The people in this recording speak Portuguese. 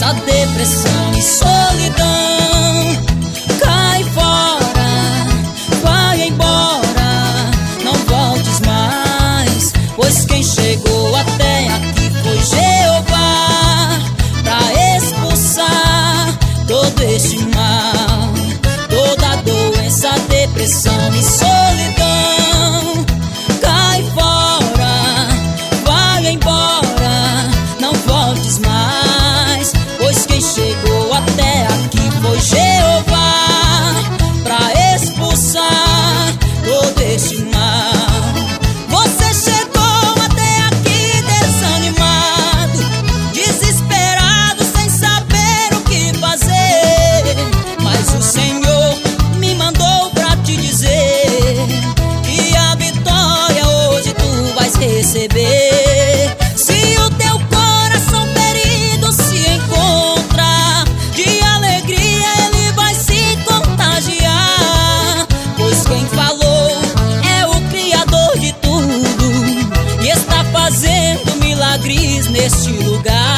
essa depressão e solidão. Cai fora, vai embora, não voltes mais, pois quem chegou até aqui foi Jeová, pra expulsar todo este mal, toda doença, depressão e solidão. Cai fora, vai embora, não voltes mais, pois quem chegou até aqui foi Jeová, pra expulsar todo este mal. Você chegou até aqui desanimado, desesperado, sem saber o que fazer, mas o Senhor me mandou pra te dizer que a vitória hoje tu vais receber. Se o teu coração ferido se encontra, de alegria ele vai se contagiar, pois quem falou é o Criador de tudo e está fazendo milagres neste lugar.